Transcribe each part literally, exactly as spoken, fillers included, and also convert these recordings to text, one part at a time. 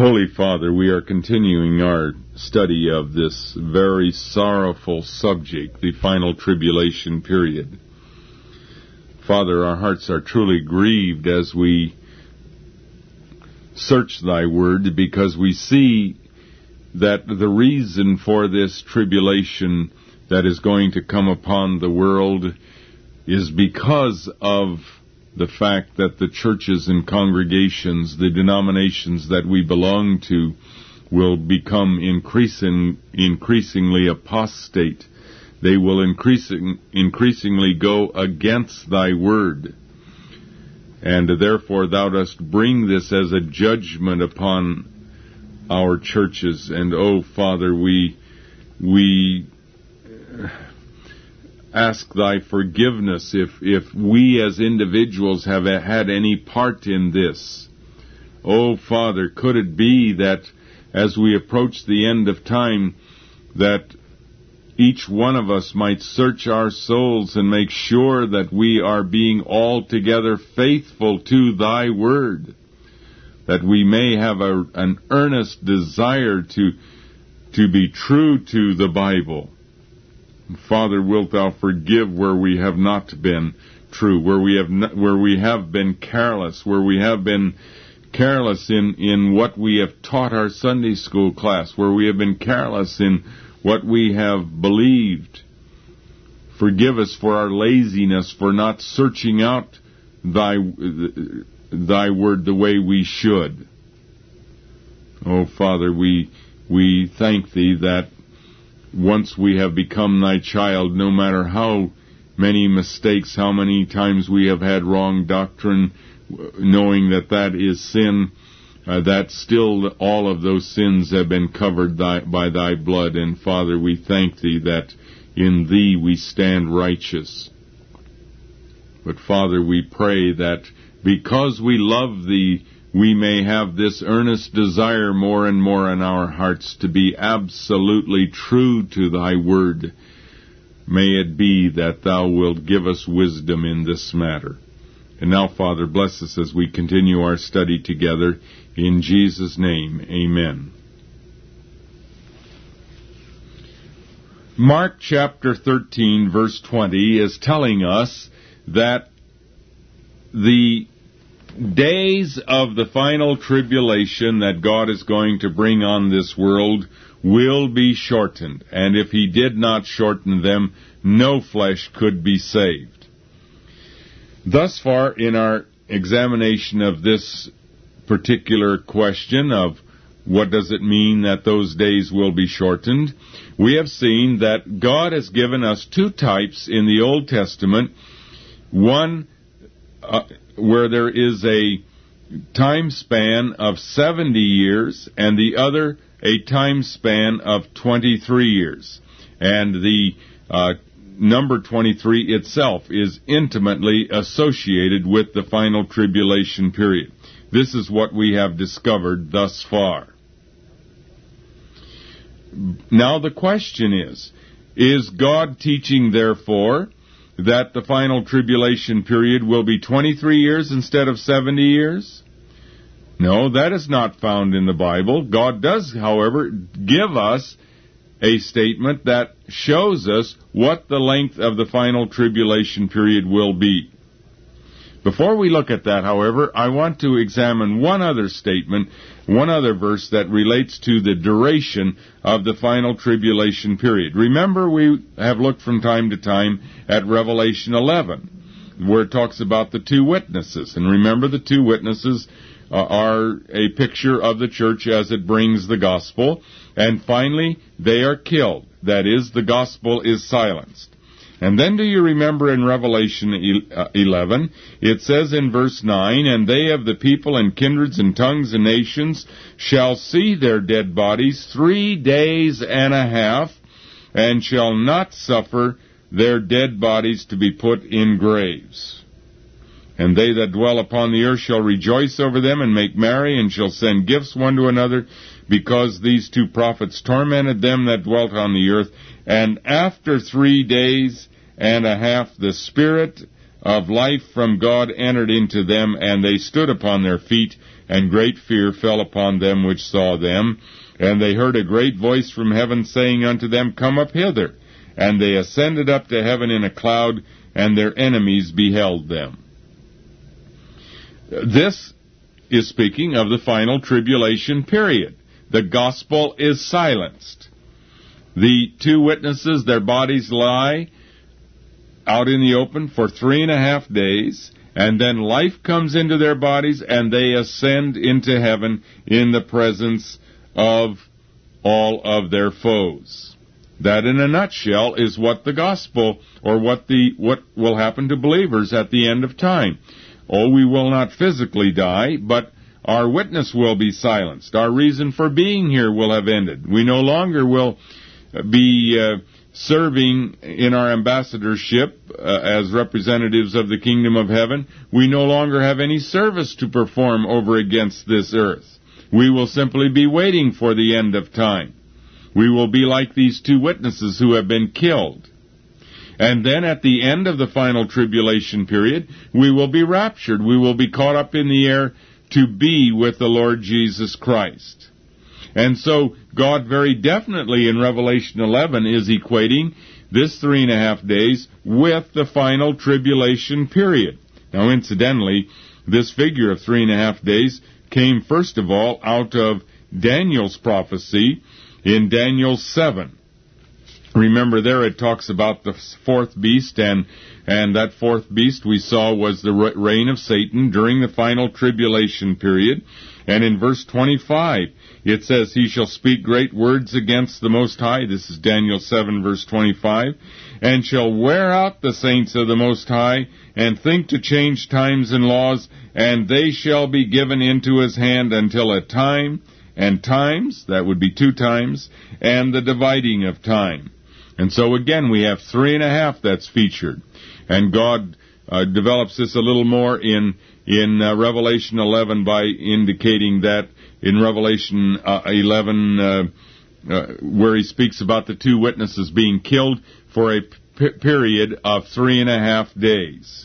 Holy Father, we are continuing our study of this very sorrowful subject, the final tribulation period. Father, our hearts are truly grieved as we search Thy Word, because we see that the reason for this tribulation that is going to come upon the world is because of the fact that the churches and congregations, the denominations that we belong to, will become increasing, increasingly apostate. They will increasing, increasingly go against Thy Word. And therefore Thou dost bring this as a judgment upon our churches. And, oh, Father, we we ask Thy forgiveness if, if we as individuals have had any part in this. Oh, Father, could it be that as we approach the end of time, that each one of us might search our souls and make sure that we are being altogether faithful to Thy Word, that we may have a, an earnest desire to, to be true to the Bible. Father, wilt Thou forgive where we have not been true, where we have not, where we have been careless, where we have been careless in, in what we have taught our Sunday school class, where we have been careless in what we have believed. Forgive us for our laziness, for not searching out Thy, Thy Word the way we should. Oh, Father, we, we thank Thee that once we have become Thy child, no matter how many mistakes, how many times we have had wrong doctrine, knowing that that is sin, uh, that still all of those sins have been covered thy, by Thy blood. And Father, we thank Thee that in Thee we stand righteous. But Father, we pray that because we love Thee, we may have this earnest desire more and more in our hearts to be absolutely true to Thy Word. May it be that Thou wilt give us wisdom in this matter. And now, Father, bless us as we continue our study together. In Jesus' name, amen. Mark chapter thirteen, verse twenty, is telling us that the days of the final tribulation that God is going to bring on this world will be shortened, and if He did not shorten them, no flesh could be saved. Thus far in our examination of this particular question of what does it mean that those days will be shortened, we have seen that God has given us two types in the Old Testament. One uh, where there is a time span of seventy years, and the other a time span of twenty-three years. And the uh, number twenty-three itself is intimately associated with the final tribulation period. This is what we have discovered thus far. Now the question is, is God teaching, therefore, that the final tribulation period will be twenty-three years instead of seventy years? No, that is not found in the Bible. God does, however, give us a statement that shows us what the length of the final tribulation period will be. Before we look at that, however, I want to examine one other statement, one other verse that relates to the duration of the final tribulation period. Remember, we have looked from time to time at Revelation eleven, where it talks about the two witnesses. And remember, the two witnesses uh, are a picture of the church as it brings the gospel. And finally, they are killed. That is, the gospel is silenced. And then do you remember in Revelation eleven, it says in verse nine, "And they of the people and kindreds and tongues and nations shall see their dead bodies three days and a half, and shall not suffer their dead bodies to be put in graves. And they that dwell upon the earth shall rejoice over them, and make merry, and shall send gifts one to another, because these two prophets tormented them that dwelt on the earth. And after three days and a half, the Spirit of life from God entered into them, and they stood upon their feet, and great fear fell upon them which saw them. And they heard a great voice from heaven saying unto them, Come up hither. And they ascended up to heaven in a cloud, and their enemies beheld them. This is speaking of the final tribulation period. The gospel is silenced. The two witnesses, their bodies lie out in the open for three and a half days, and then life comes into their bodies, and they ascend into heaven in the presence of all of their foes. That, in a nutshell, is what the gospel, or what the what will happen to believers at the end of time. Oh, we will not physically die, but our witness will be silenced. Our reason for being here will have ended. We no longer will be uh, serving in our ambassadorship uh, as representatives of the kingdom of heaven. We no longer have any service to perform over against this earth. We will simply be waiting for the end of time. We will be like these two witnesses who have been killed. And then at the end of the final tribulation period, we will be raptured. We will be caught up in the air to be with the Lord Jesus Christ. And so God very definitely in Revelation eleven is equating this three and a half days with the final tribulation period. Now, incidentally, this figure of three and a half days came first of all out of Daniel's prophecy in Daniel seven. Remember there it talks about the fourth beast, and and that fourth beast we saw was the reign of Satan during the final tribulation period. And in verse twenty-five, it says, He shall speak great words against the Most High. This is Daniel seven, verse twenty-five. And shall wear out the saints of the Most High, and think to change times and laws, and they shall be given into his hand until a time and times, that would be two times, and the dividing of time. And so again, we have three and a half that's featured. And God uh, develops this a little more in in uh, Revelation eleven by indicating that in Revelation uh, eleven, uh, uh, where he speaks about the two witnesses being killed for a p- period of three and a half days.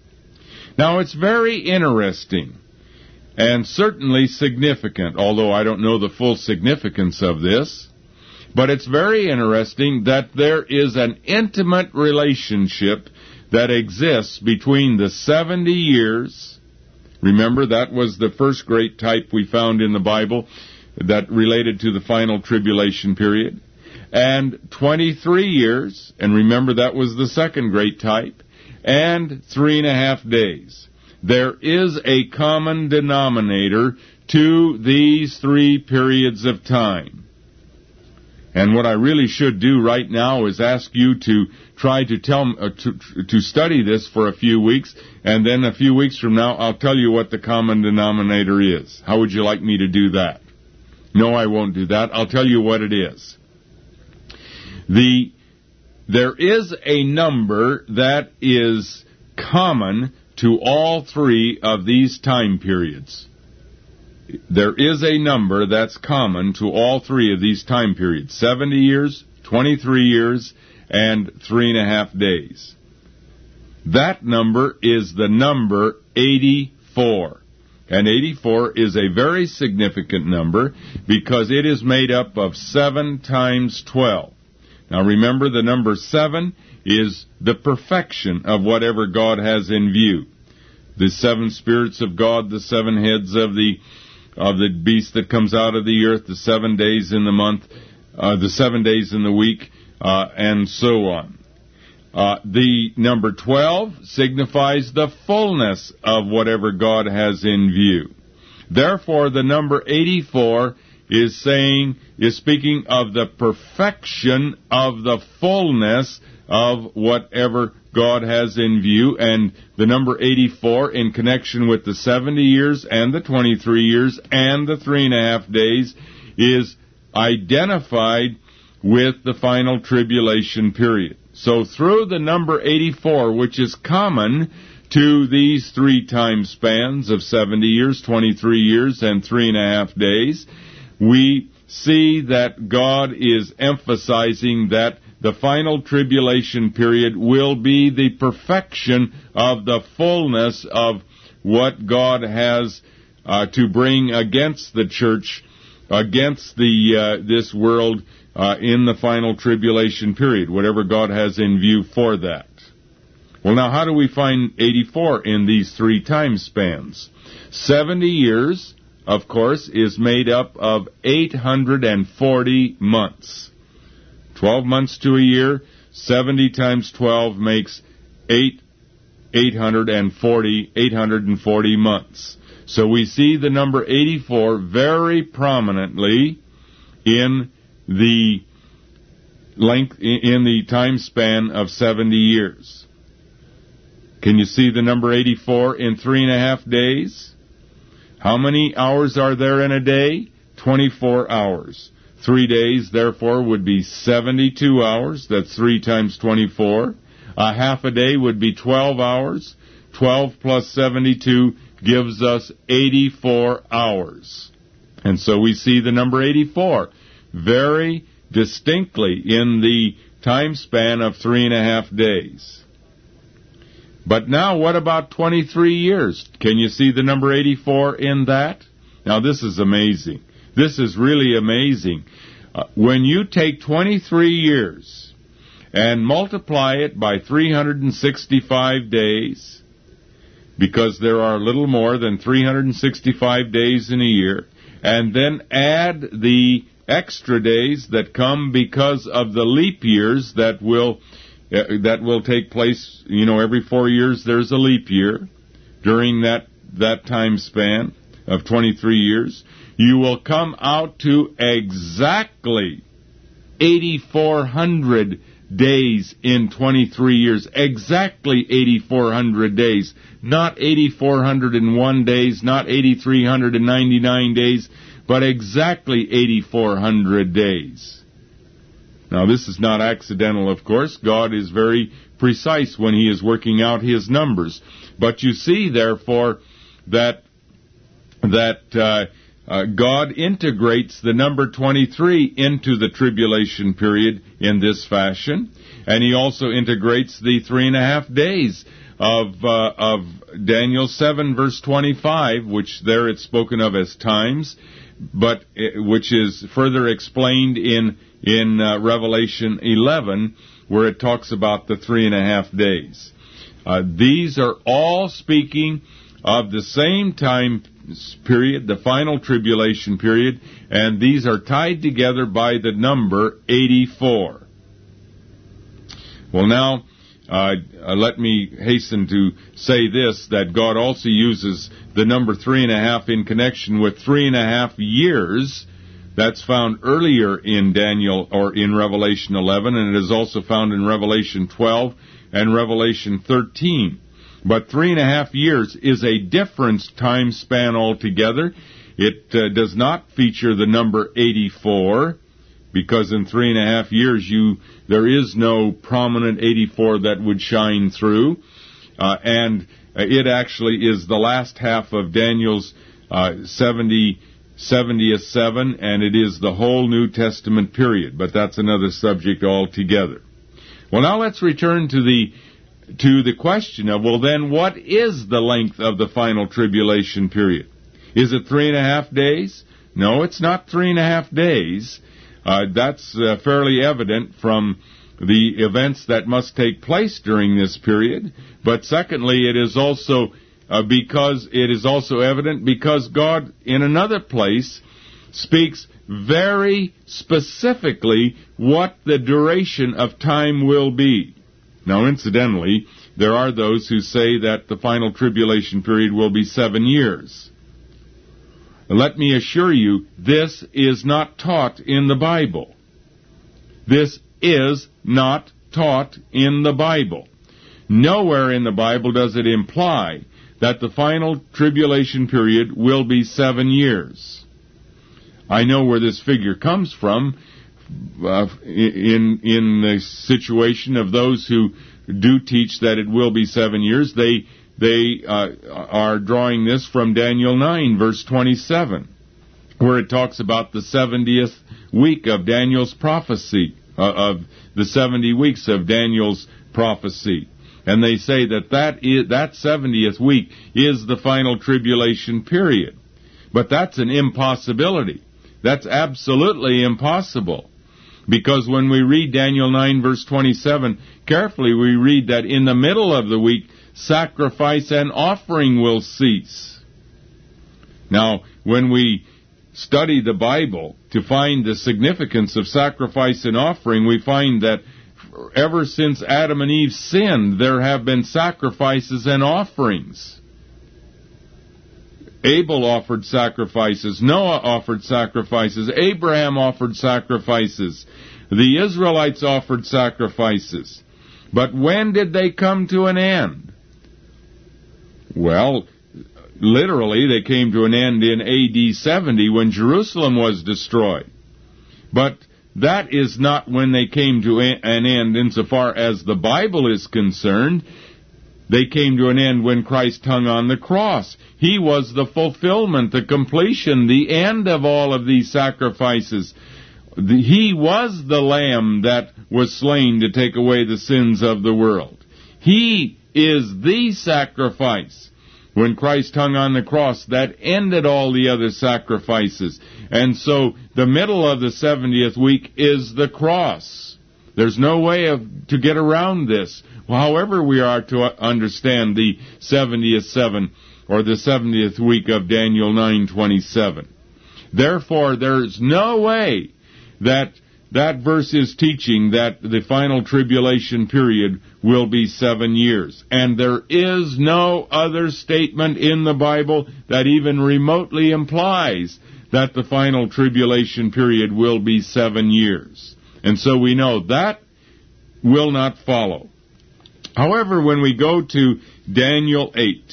Now, it's very interesting and certainly significant, although I don't know the full significance of this. But it's very interesting that there is an intimate relationship that exists between the seventy years. Remember, that was the first great type we found in the Bible that related to the final tribulation period. And twenty-three years, and remember that was the second great type, and three and a half days. There is a common denominator to these three periods of time. And what I really should do right now is ask you to try to tell uh, to, to study this for a few weeks, and then a few weeks from now I'll tell you what the common denominator is. How would you like me to do that? No, I won't do that. I'll tell you what it is. The there is a number that is common to all three of these time periods. There is a number that's common to all three of these time periods. seventy years, twenty-three years, and three and a half days. That number is the number eighty-four. And eighty-four is a very significant number because it is made up of seven times twelve. Now remember, the number seven is the perfection of whatever God has in view. The seven spirits of God, the seven heads of the of the beast that comes out of the earth, the seven days in the month, uh, the seven days in the week, uh, and so on. Uh, the number twelve signifies the fullness of whatever God has in view. Therefore, the number eighty-four is saying, is speaking of the perfection of the fullness of whatever God has in view, and the number eighty-four in connection with the seventy years and the twenty-three years and the three and a half days is identified with the final tribulation period. So through the number eighty-four, which is common to these three time spans of seventy years, twenty-three years, and three and a half days, we see that God is emphasizing that the final tribulation period will be the perfection of the fullness of what God has uh, to bring against the church, against the uh, this world uh, in the final tribulation period, whatever God has in view for that. Well, now, how do we find eighty-four in these three time spans? seventy years, of course, is made up of eight hundred forty months. twelve months to a year, seventy times twelve makes eight, eight hundred forty, eight hundred forty months. So we see the number eighty-four very prominently in the length, in the time span of seventy years. Can you see the number eighty-four in three and a half days? How many hours are there in a day? twenty-four hours. Three days, therefore, would be seventy-two hours. That's three times twenty-four. A half a day would be twelve hours. twelve plus seventy-two gives us eighty-four hours. And so we see the number eighty-four very distinctly in the time span of three and a half days. But now, what about twenty-three years? Can you see the number eighty-four in that? Now, this is amazing. This is really amazing. Uh, when you take twenty-three years and multiply it by three hundred sixty-five days, because there are a little more than three hundred sixty-five days in a year, and then add the extra days that come because of the leap years that will uh, that will take place, you know, every four years there's a leap year during that that time span of twenty-three years, you will come out to exactly eighty-four hundred days in twenty-three years. Exactly eighty-four hundred days. Not eighty-four hundred one days, not eighty-three hundred ninety-nine days, but exactly eighty-four hundred days. Now, this is not accidental, of course. God is very precise when He is working out His numbers. But you see, therefore, that that uh, uh, God integrates the number twenty-three into the tribulation period in this fashion, and He also integrates the three and a half days of uh, of Daniel seven, verse twenty-five, which there it's spoken of as times, but uh, which is further explained in in uh, Revelation eleven, where it talks about the three and a half days. Uh, these are all speaking of the same time period, the final tribulation period, and these are tied together by the number eighty-four. Well, now, uh, uh, let me hasten to say this, that God also uses the number three and a half in connection with three and a half years. That's found earlier in Daniel or in Revelation eleven, and it is also found in Revelation twelve and Revelation thirteen. But three and a half years is a different time span altogether. It uh, does not feature the number eighty-four, because in three and a half years you there is no prominent eighty-four that would shine through. Uh, and it actually is the last half of Daniel's uh, seventy, seventieth seven, and it is the whole New Testament period. But that's another subject altogether. Well, now let's return to the to the question of, well, then, what is the length of the final tribulation period? Is it three and a half days? No, it's not three and a half days. Uh, that's uh, fairly evident from the events that must take place during this period. But secondly, it is also uh, because it is also evident because God, in another place, speaks very specifically what the duration of time will be. Now, incidentally, there are those who say that the final tribulation period will be seven years. Let me assure you, this is not taught in the Bible. This is not taught in the Bible. Nowhere in the Bible does it imply that the final tribulation period will be seven years. I know where this figure comes from. Uh, in in the situation of those who do teach that it will be seven years, they they uh, are drawing this from Daniel nine, verse twenty-seven, where it talks about the seventieth week of Daniel's prophecy. uh, of the seventy weeks of Daniel's prophecy. And they say that that, is, that seventieth week is the final tribulation period. But that's an impossibility. That's absolutely impossible. Because when we read Daniel nine verse twenty-seven, carefully we read that in the middle of the week, sacrifice and offering will cease. Now, when we study the Bible to find the significance of sacrifice and offering, we find that ever since Adam and Eve sinned, there have been sacrifices and offerings. Abel offered sacrifices, Noah offered sacrifices, Abraham offered sacrifices, the Israelites offered sacrifices. But when did they come to an end? Well, literally they came to an end in A D seventy when Jerusalem was destroyed. But that is not when they came to an end insofar as the Bible is concerned. They came to an end when Christ hung on the cross. He was the fulfillment, the completion, the end of all of these sacrifices. He was the Lamb that was slain to take away the sins of the world. He is the sacrifice. When Christ hung on the cross, that ended all the other sacrifices. And so the middle of the seventieth week is the cross. There's no way of to get around this. However we are to understand the seventieth seven or the seventieth week of Daniel nine twenty-seven. Therefore, there's no way that that verse is teaching that the final tribulation period will be seven years. And there is no other statement in the Bible that even remotely implies that the final tribulation period will be seven years. And so we know that will not follow. However, when we go to Daniel eight,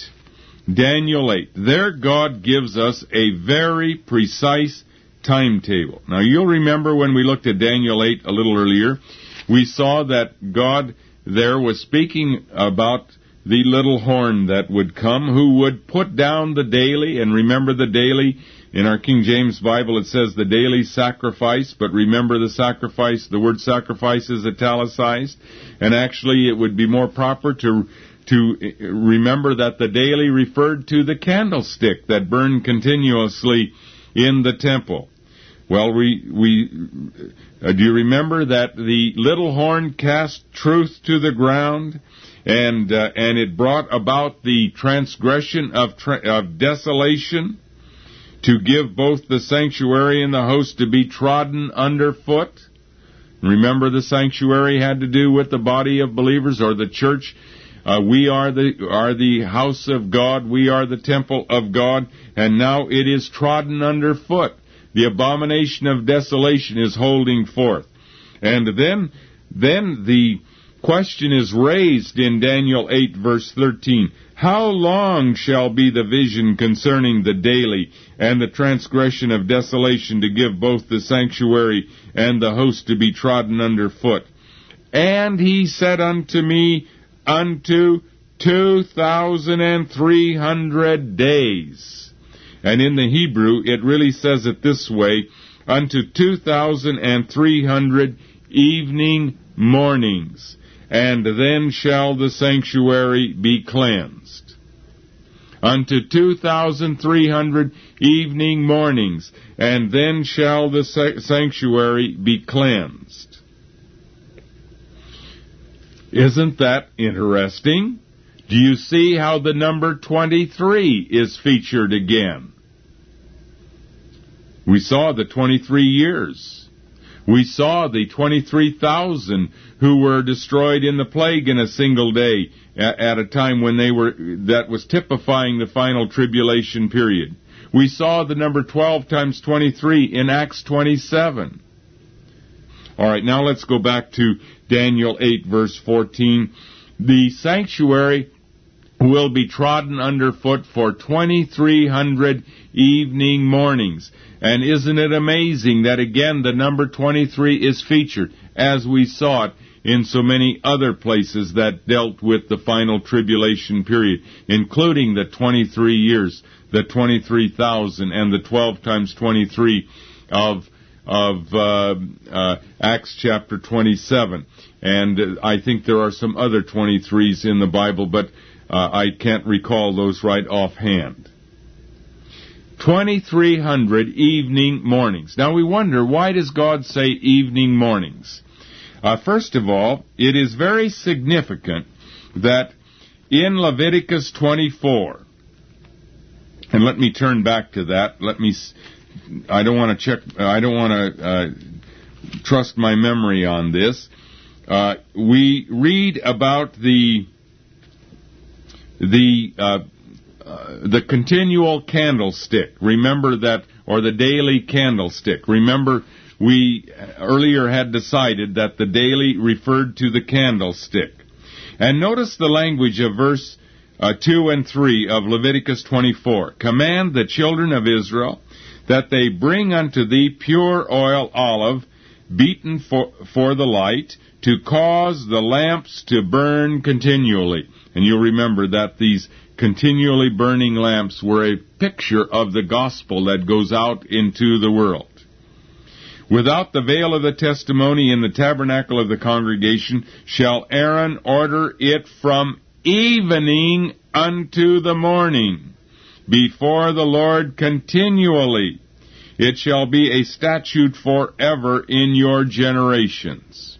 Daniel eight, there God gives us a very precise timetable. Now you'll remember when we looked at Daniel eight a little earlier, we saw that God there was speaking about the little horn that would come, who would put down the daily, and remember the daily, in our King James Bible it says the daily sacrifice, but remember the sacrifice, the word sacrifice is italicized, and actually it would be more proper to to remember that the daily referred to the candlestick that burned continuously in the temple. Well, we, we uh, do you remember that the little horn cast truth to the ground, and uh, and it brought about the transgression of tra- of desolation, to give both the sanctuary and the host to be trodden underfoot? Remember, the sanctuary had to do with the body of believers, or the church. Uh, we are the are the house of God. We are the temple of God, and now it is trodden underfoot. The abomination of desolation is holding forth. And then, then the question is raised in Daniel eight verse thirteen. How long shall be the vision concerning the daily and the transgression of desolation, to give both the sanctuary and the host to be trodden underfoot? And he said unto me, unto two thousand and three hundred days. And in the Hebrew, it really says it this way, unto two thousand and three hundred evening mornings, and then shall the sanctuary be cleansed. Unto two thousand three hundred evening mornings, and then shall the sanctuary be cleansed. Isn't that interesting? Do you see how the number twenty-three is featured again? We saw the twenty-three years. We saw the twenty-three thousand who were destroyed in the plague in a single day at a time when they were, that was typifying the final tribulation period. We saw the number twelve times twenty-three in Acts twenty-seven. All right, now let's go back to Daniel eight verse fourteen. The sanctuary will be trodden underfoot for twenty-three hundred evening mornings. And isn't it amazing that again the number twenty-three is featured, as we saw it in so many other places that dealt with the final tribulation period, including the twenty-three years, the twenty-three thousand, and the twelve times twenty-three of of uh, uh, Acts chapter twenty-seven. And uh, I think there are some other twenty-threes in the Bible, but uh, I can't recall those right offhand. twenty-three hundred evening mornings. Now we wonder, why does God say evening mornings? Uh, first of all, it is very significant that in Leviticus twenty-four, and let me turn back to that. Let me. I don't want to check. I don't want to uh, trust my memory on this. Uh, we read about the the uh, uh, the continual candlestick. Remember that, or the daily candlestick. Remember, we earlier had decided that the daily referred to the candlestick. And notice the language of verse uh, two and three of Leviticus twenty-four. Command the children of Israel that they bring unto thee pure oil olive, beaten for, for the light, to cause the lamps to burn continually. And you'll remember that these continually burning lamps were a picture of the gospel that goes out into the world. Without the veil of the testimony in the tabernacle of the congregation shall Aaron order it from evening unto the morning, before the Lord continually. It shall be a statute forever in your generations.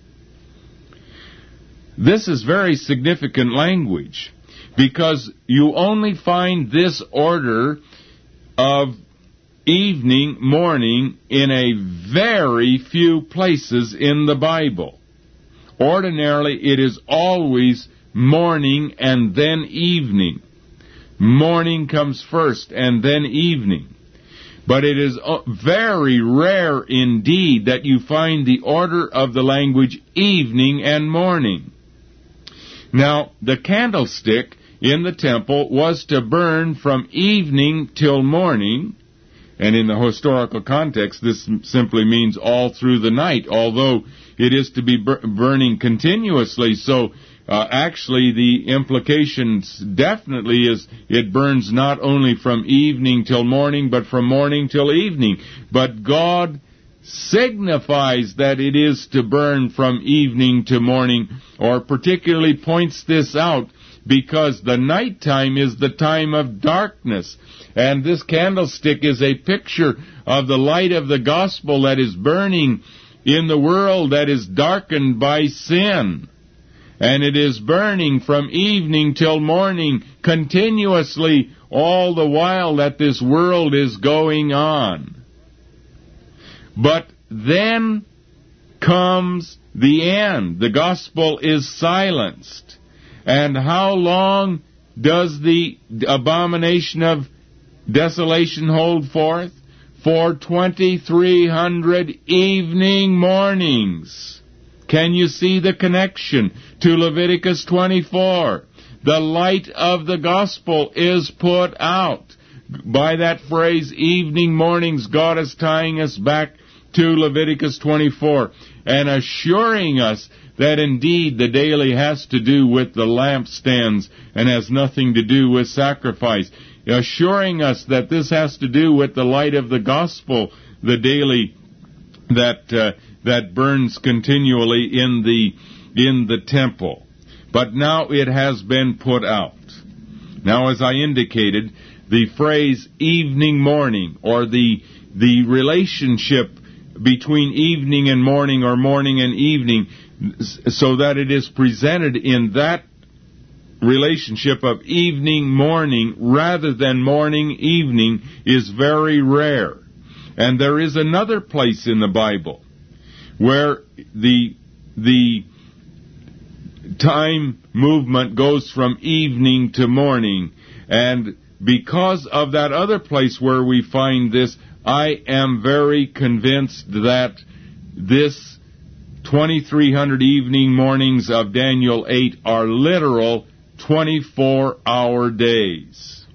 This is very significant language, because you only find this order of evening, morning, in a very few places in the Bible. Ordinarily, it is always morning and then evening. Morning comes first and then evening. But it is very rare indeed that you find the order of the language evening and morning. Now, the candlestick in the temple was to burn from evening till morning, and in the historical context, this simply means all through the night, although it is to be bur- burning continuously. So, uh, actually, the implications definitely is it burns not only from evening till morning, but from morning till evening. But God signifies that it is to burn from evening to morning, or particularly points this out, because the nighttime is the time of darkness. And this candlestick is a picture of the light of the gospel that is burning in the world that is darkened by sin. And it is burning from evening till morning continuously, all the while that this world is going on. But then comes the end. The gospel is silenced. And how long does the abomination of desolation hold forth? For twenty-three hundred evening mornings. Can you see the connection to Leviticus twenty-four? The light of the gospel is put out. By that phrase, evening mornings, God is tying us back to Leviticus twenty-four and assuring us that indeed the daily has to do with the lampstands and has nothing to do with sacrifice. Assuring us that this has to do with the light of the gospel, the daily that uh, that burns continually in the in the temple. But now it has been put out. Now, as I indicated, the phrase evening morning, or the the relationship between evening and morning, or morning and evening, so that it is presented in that relationship of evening morning rather than morning evening, is very rare. And there is another place in the Bible where the the time movement goes from evening to morning, and because of that other place where we find this, I am very convinced that this twenty-three hundred evening mornings of Daniel eight are literal twenty-four hour days.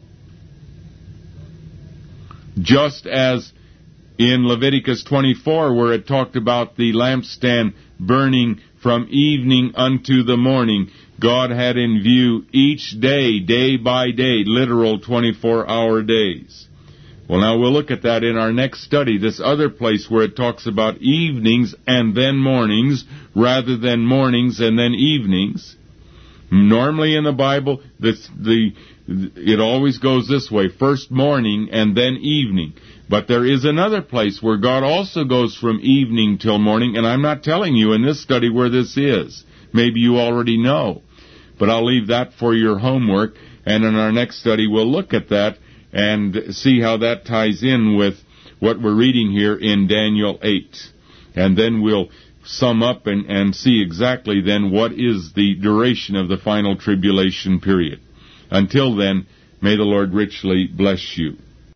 Just as in Leviticus twenty-four, where it talked about the lampstand burning from evening unto the morning, God had in view each day, day by day, literal twenty-four hour days. Well, now we'll look at that in our next study, this other place where it talks about evenings and then mornings, rather than mornings and then evenings. Normally in the Bible, this, the, it always goes this way, first morning and then evening. But there is another place where God also goes from evening till morning, and I'm not telling you in this study where this is. Maybe you already know. But I'll leave that for your homework, and in our next study we'll look at that and see how that ties in with what we're reading here in Daniel eight. And then we'll sum up and, and see exactly then what is the duration of the final tribulation period. Until then, may the Lord richly bless you.